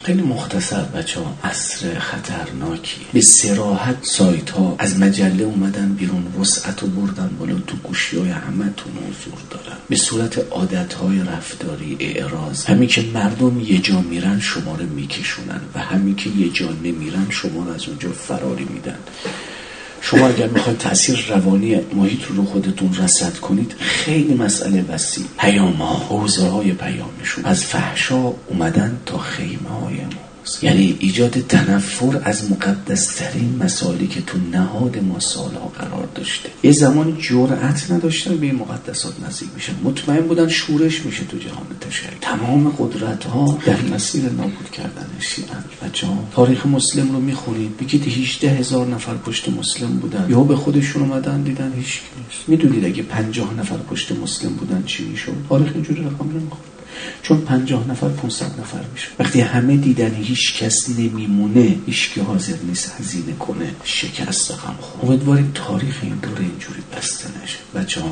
خیلی مختصر بچه‌ها، عصر خطرناکی. به صراحت سایت ها از مجله اومدن بیرون، وسعت رو بردن بالا، تو گوشی‌های همتون حضور دارن، به صورت عادت‌های رفتاری، اعراض. همین که مردم یه جا میرن شما رو میکشونن و همین که یه جا نمیرن شما رو از اونجا فراری میدن. شما اگر میخواید تأثیر روانی محیط رو خودتون رصد کنید، خیلی مسئله وسیع. پیام‌ها، حوزه‌های پیامشون از فحشا اومدن تا خیمه‌های موز، یعنی ایجاد تنفر از مقدس‌ترین مسائلی که تو نهاد ما سالها قرار داشته. یه زمان جرأت نداشتن به این مقدسات نزدیک بشن، مطمئن بودن شورش میشه تو جهان تشیع. تمام قدرت‌ها در مسیر نابود کردن شیعه. بچه‌ها تاریخ مسلم رو میخونید، بگید 18,000 نفر پشت مسلم بودن، یا به خودشون اومدن دیدن هیچ کی نیست. میدونید اگه 50 نفر پشت مسلم بودن چی میشد؟ تاریخ اینجوری رقم نمیخواد، چون 50 نفر 500 نفر میشه. وقتی همه دیدن هیچ کس نمیمونه، هیچ کی حاضر نیست هزینه کنه، شکست رقم خورد. امیدواریم تاریخ این دوره اینجوری بسته نشه. بچه‌ها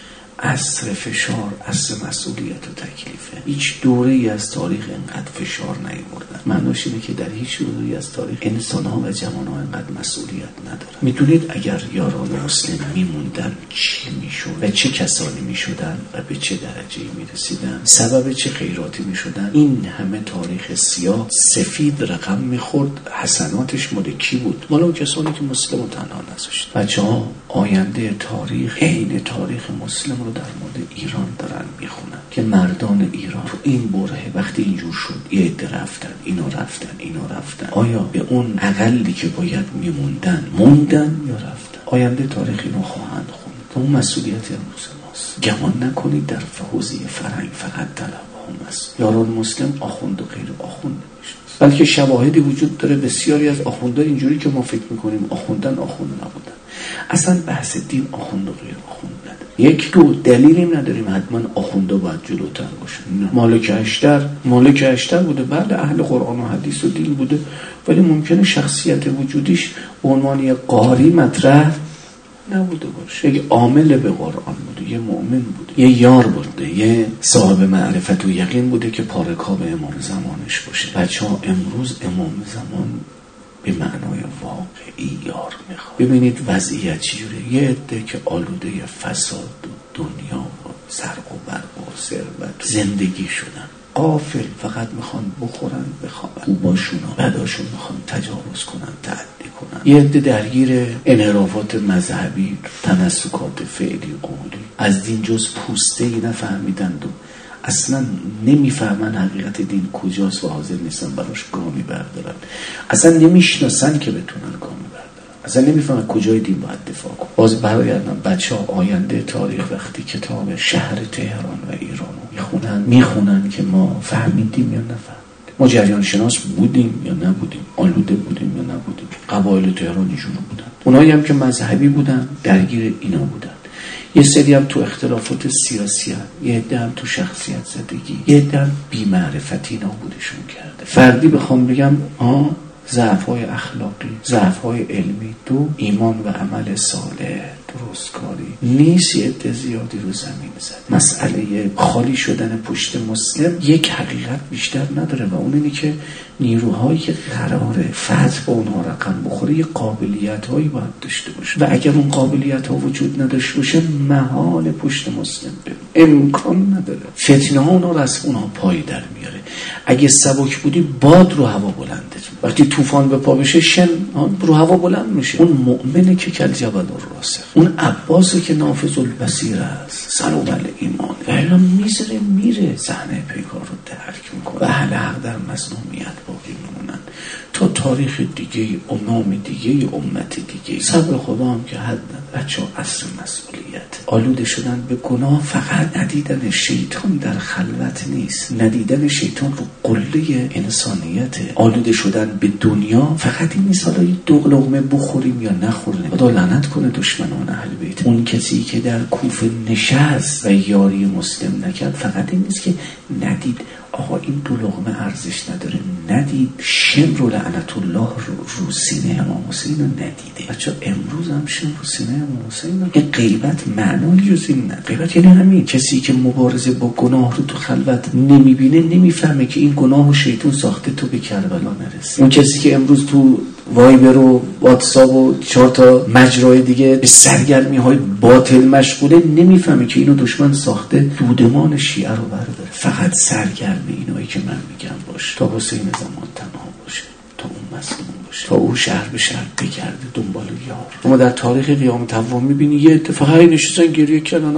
عصر فشار، عصر مسئولیت و تکلیفه. هیچ دوره‌ای از تاریخ اینقدر فشار نیاوردن. معناش اینه که در هیچ دوره‌ای از تاریخ انسان‌ها و جوان‌ها اینقدر مسئولیت ندارن. میدونید اگر یاران مسلم میموندن چی میشد و چه کسانی میشدن و به چه درجه‌ای میرسیدن، سبب چه خیراتی میشدن؟ این همه تاریخ سیاه سفید رقم میخورد، حسناتش مال کی بود؟ مال اون کسانی که مسلم رو تنها نذاشت. بچه‌ها آینده تاریخ، عین تاریخ مسلم رو در مورد ایران دارن میخونن که مردان ایران تو این برهه وقتی اینجور شد، یه عده رفتن، اینا رفتن، آیا به اون اقلی که باید موندن یا رفتن؟ آینده تاریخ اینو خواهند خوند. اون مسئولیت امروز ماست. گمان نکنید در حوزه فرهنگ فقط طلبه است. یاران مسلم آخوند و غیر آخوند نمیشن، بلکه شواهدی وجود داره بسیاری از آخوندان اینجوری که ما فکر میکنیم آخوند نبودن. اصلا بحث دین آخوند و غیر آخوند نداره. یک دو دلیلی نداریم حتما آخونده باید جلوتر باشه. مالک اشتر بوده، بله اهل قرآن و حدیث و دین بوده، ولی ممکنه شخصیت وجودیش به عنوان یک قاری مطرح نبوده باشه. یک عامل به قرآن بوده، یه مؤمن بوده، یه یار بوده، یه صاحب معرفت و یقین بوده که پارکاب امام زمانش باشه. بچه‌ها امروز امام زمان به معنای واقعی یار میخواد. ببینید وضعیت چجوره. یه عده که آلوده فساد و دنیا و سرق و برق و ثروت زندگی شدن، غافل، فقط میخوان بخورن بخوابن، خوباشون و بداشون میخوان تجاوز کنن، تعدی کنن. یه عده درگیر انحرافات مذهبی، تنسکات فعلی قولی، از دین جز پوسته‌ای نفهمیدند و اصلا نمیفهمن حقیقت دین کجاست و حاضر نیستن براش گامی بردارن. اصلا نمیشناسن که بتونن گامی بردارن، اصلا نمیفهمن کجای دین باید دفاع کن. باز برایندن بچه‌ها آینده تاریخ وقتی کتاب شهر تهران و ایران میخونن که ما فهمیدیم یا نفهمیدیم، ما جریان شناس بودیم یا نبودیم، آلوده بودیم یا نبودیم. قبایل تهران اینجوری بودن، اونایی هم که مذهبی بودن درگیر اینا بودن، یه سری هم تو اختلافات سیاسی هم، یه عده هم تو شخصیت زدگی، یه عده هم بی‌معرفتی نابودشون کرده. فردی بخوام بگم ضعف‌های اخلاقی، ضعف‌های علمی، دو ایمان و عمل صالح، درستکاری نیست. یه عده زیادی رو زمین زد. مسئله خالی شدن پشت مسلم یک حقیقت بیشتر نداره و اون اینه که نیروهایی که قراره فتح با اونها رقم بخوره یه قابلیت‌هایی باید داشته باشه و اگر اون قابلیت‌ها وجود نداشته باشه محال پشت مسلم بره، امکان نداره. فتنه ها اونا رو از اونها پای در میاره. اگه سبک بودی باد رو هوا بلنده، وقتی طوفان به پا بشه شن رو هوا بلند میشه. اون مؤمنه که کل جبل الراسخ، اون عباسه که نافذ البصیر است، سلوبل ایمان و الا میره صحنه پیکار رو درک میکنه و اهل حق در مظلومیت باقی میمونن تا تاریخ دیگه، امام دیگه، امت دیگه. صبر خدا هم که حد نداره. بچه‌ها عصر مسئولیت، آلوده شدن به گناه فقط ندیدن شیطان در خلوت نیست، ندیدن شیطان رو قله انسانیت. آلوده شدن به دنیا فقط این نیست حالا دو لقمه بخوریم یا نخوریم. خدا لعنت کنه دشمنان اهل بیت. اون کسی که در کوفه نشست و یاری مسلم نکرد فقط این نیست که ندید آقا این دو لقمه ارزش نداره، ندید شمر و لعنت الله رو سینه امام حسین رو ندیده. بچه امروز هم شمر رو سینه امام حسین رو. این غیبت معنای جز این نه. غیبت یعنی همین، کسی که مبارزه با گناه رو تو خلوت نمیبینه نمیفهمه که این گناه و شیطان ساخته تو به کربلا نرسی. اون کسی که امروز تو وایبر و واتساپ و 4 تا مجرای دیگه به سرگرمی های باطل مشغوله نمیفهمه که اینو دشمن ساخته دودمان شیعه رو برداره. فقط سرگرم اینایی که من میگم باشه تا حسین زمان تنها باشه، تا اون مسلمان باشه، تا او شهر به شهر بگرده دنبال یار. اما در تاریخ قیام تقویم میبینی یه اتفاقی نشستن گریه کردن،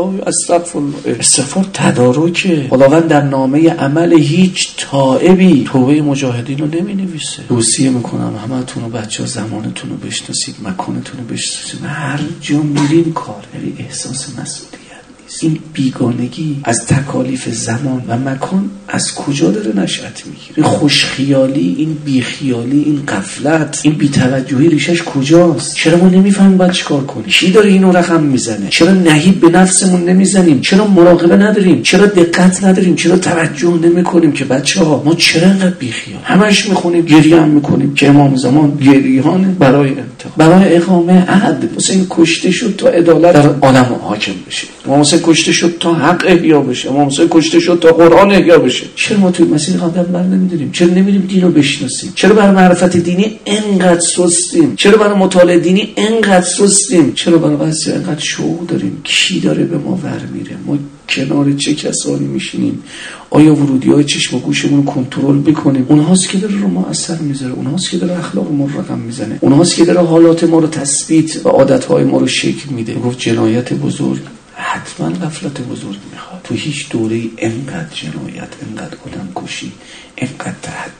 استغفار تدارکه. خداوند در نامه عمل هیچ تائبی توبه مجاهدین رو نمینویسه. توصیه میکنم همتون و بچه‌ها زمانتون رو بشناسید، مکانتون رو بشناسید، هر جا میرین کار یعنی احساس مسئولیت. این بیگانگی از تکالیف زمان و مکان از کجا داره نشأت میگیره؟ این خوشخیالی، این بیخیالی، این غفلت، این بی‌توجهی ریشش کجاست؟ چرا ما نمیفهمیم باید چیکار کنیم؟ کی داره اینو رقم میزنه؟ چرا نهیب به نفسمون نمیزنیم؟ چرا مراقبه نداریم؟ چرا دقت نداریم؟ چرا توجه نمیکنیم که بچه‌ها ما چرا انقدر بیخیال همش میخونیم، گریه هم میکنیم که امام زمان گریهانه برای انتقام، برای اقامه عدل. حسین کشته شد تا عدالت در عالم حاکم بشه. امام حسین کشته شد تا حق احیا بشه. امام حسین کشته شد تا قرآن احیا بشه. چرا ما توی مسیر قدم بر نمیداریم؟ چرا نمیریم دینو بشناسیم؟ چرا برای معرفت دینی انقدر سستیم؟ چرا برای مطالعه دینی انقدر سستیم؟ چرا برای واسه انقدر شوق داریم؟ کی داره به ما ور میره؟ ما کنار چه کسانی میشینیم؟ آیا ورودی‌های چشم و گوشمون رو کنترل میکنیم؟ اونهاست که داره رو ما اثر میذاره، اونهاست که داره اخلاق ما رو رقم میزنه، اونهاست که داره حالات ما رو تثبیت و عادت‌های ما رو شکل میده. گفت جنایت بزرگ حتما غفلت بزرگ میخواد. تو هیچ دوره‌ای انقدر جنایت، انقدر آدم کشی، انقدر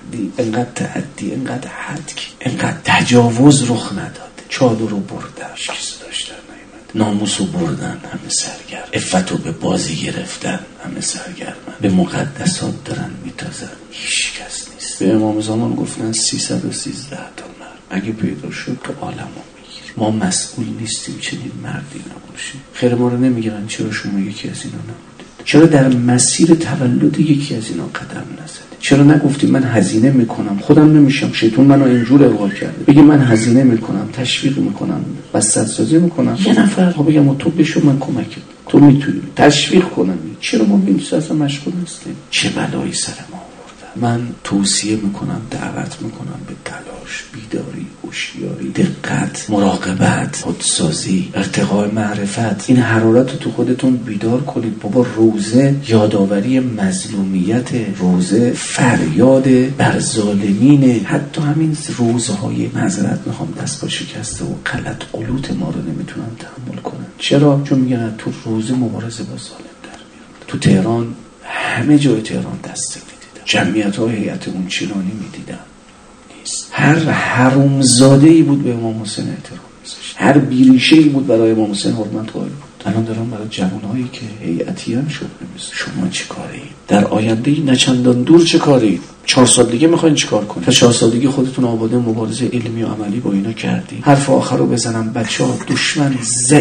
تعدی، انقدر حدک، انقدر تجاوز رخ نداده. چادر رو بردن، هیچ کسی داشت در نیامد. ناموس رو بردن، همه سرگرم. عفت رو به بازی گرفتن، همه سرگرم. به مقدسات دارن میتازن، هیچ کس نیست. به امام زمان گفتن 313 تا مرد اگه پیدا شد تو عالمو ما مسئول نیستیم چنین مردی نباشیم. خیر ما رو نمیگیرن چرا شما یکی از اینا نبودید؟ چرا در مسیر تولد یکی از اینا قدم نزدید؟ چرا نگفتید من هزینه میکنم، خودم نمیشم، شیطان منو اینجور اغوا کرده، بگی من هزینه میکنم، تشویق میکنم، بسترسازی میکنم، یه نفر بگم تو بشو من کمکت، تو میتونی، تشویق کنم. چرا ما به این اصلا مشغول نیستیم؟ چه بلایی سر ما؟ من توصیه میکنم، دعوت میکنم به تلاش، بیداری، هوشیاری، دقت، مراقبت، خودسازی، ارتقاء معرفت. این حرارت رو تو خودتون بیدار کنید. بابا روزه یادآوری مظلومیت، روزه فریاد بر ظالمینه. حتی همین روزهای معذرت میخوام دست با شکسته و غلط قلوت ما رو نمیتونن تحمل کنن. چرا؟ چون میگن تو روزه مبارزه با ظالم در میاد. تو تهران همه جای تهران دسته جمعیت‌های هیئتمون چنانی می‌دیدن نیست. هر حرومزاده‌ای بود به امام حسین احترام می‌ذاشت، هر بیریشه‌ای بود برای امام حسین حرمت قائل بود. الان دارم برای جوان‌هایی که هیئتیان شغل می‌ذارن. شما چه کارید؟ در آینده‌ای نچندان دور چه کارید؟ 4 سال دیگه میخواین چیکار کنید؟ تا 4 سال دیگه خودتون آباده مبارزه علمی و عملی با اینا کردین. حرف آخر رو بزنم، بچه‌ها دشمن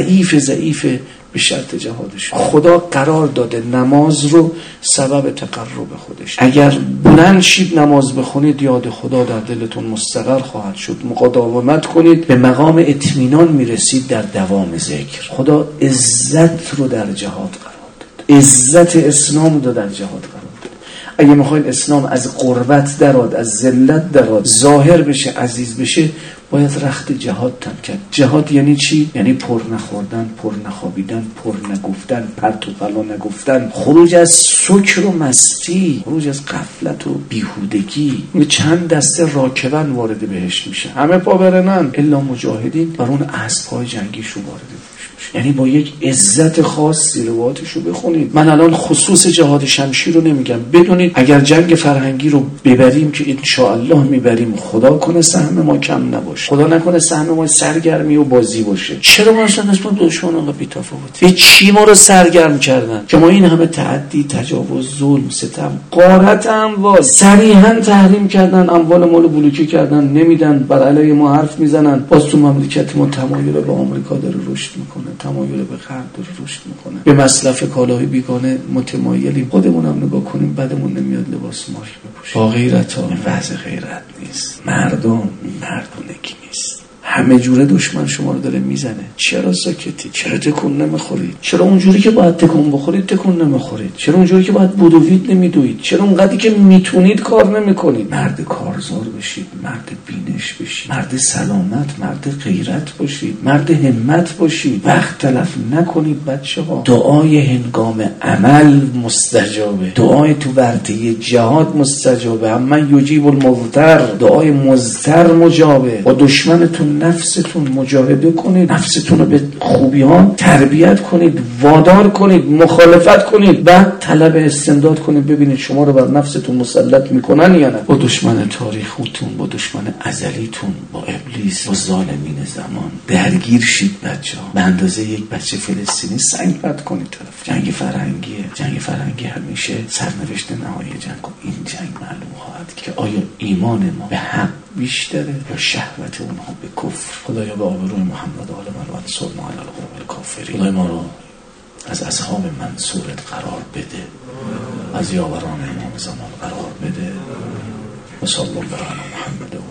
ضعیف به شرط جهادش. خدا قرار داده نماز رو سبب تقرب خودش. اگر بلند شید نماز بخونید یاد خدا در دلتون مستقر خواهد شد. مقاومت کنید به مقام اطمینان میرسید در دوام ذکر. خدا عزت رو در جهاد قرار داد، عزت اسلام رو در جهاد قرار داد. اگه میخواین اسلام از غربت درآد، از ذلت درآد، ظاهر بشه، عزیز بشه، باید رخت جهاد تن کرد. جهاد یعنی چی؟ یعنی پر نخوردن، پر نخوابیدن، پر نگفتن، پرت و پلا نگفتن، خروج از سکر و مستی، خروج از غفلت و بیهودگی. چند دسته راکبن وارد بهشت میشه، همه پا برنن الا مجاهدین، بر اون اسب‌های جنگیشون وارد بهشت. یعنی با یک عزت خاصی روایاتشو بخونید. من الان خصوص جهاد شمشیر رو نمیگم، بدونید اگر جنگ فرهنگی رو ببریم که انشاءالله میبریم، خدا کنه سهم ما کم نباشه، خدا نکنه سهم ما سرگرمی و بازی باشه. چرا ما اصلا نسبت به دشمن انقدر بی‌تفاوتی؟ به چی ما رو سرگرم کردن که ما این همه تعدی، تجاوز، ظلم، ستم، غارت اموال صریحا تحریم کردن، اموال مال بلوکی کردن، نمیدن، بر علیه ما حرف میزنن. باز تو مملکت ما تمایل به آمریکا داره رشد میکنه. تمایل به غرب داره رشد میکنه، به مصرف کالاهای بیگانه متمایلیم. خودمونم نگاه کنیم بدمون نمیاد لباس مارک بپوشیم. با غیرت ها وضع غیرت نیست. مردم مردونگی نیست. همه جوره دشمن شما رو داره میزنه. چرا ساکتی؟ چرا تکون نمیخورید؟ چرا اونجوری که باید تکون بخورید تکون نمیخورید؟ چرا اونجوری که باید بدوید نمیدوید؟ چرا اونقدری که میتونید کار نمیکنید؟ مرد کارزار بشید، مرد بینش بشید، مرد سلامت، مرد غیرت باشید، مرد همت باشید. وقت تلف نکنید بچه‌ها. دعای هنگام عمل مستجابه. دعای تو ورطه جهاد مستجابه. اما یجیب المضطر، دعای مضطر مجابه. با دشمنتون نفستون مجاهده کنید، نفستون رو به خوبی ها تربیت کنید، وادار کنید، مخالفت کنید، بعد طلب استمداد کنید ببینید شما رو بر نفستون مسلط میکنن یا نه. با دشمن تاریختون، با دشمن ازلیتون، با ابلیس، با ظالمین زمان درگیر شید بچه‌ها. به اندازه یک بچه فلسطینی سنگ رد کنید طرف. جنگ فرهنگی همیشه سرنوشت نهایی جنگ. این جنگ معلوم خواهد که آیا ایمان ما به حق بیشتره یا شهوت اونها به کفر. خدایا به آبروی محمد و آل محمد انصرنا علی القوم الکافرین. خدای ما رو از اصحاب منصورت قرار بده، از یاوران امام زمان قرار بده. و صلی الله علی محمد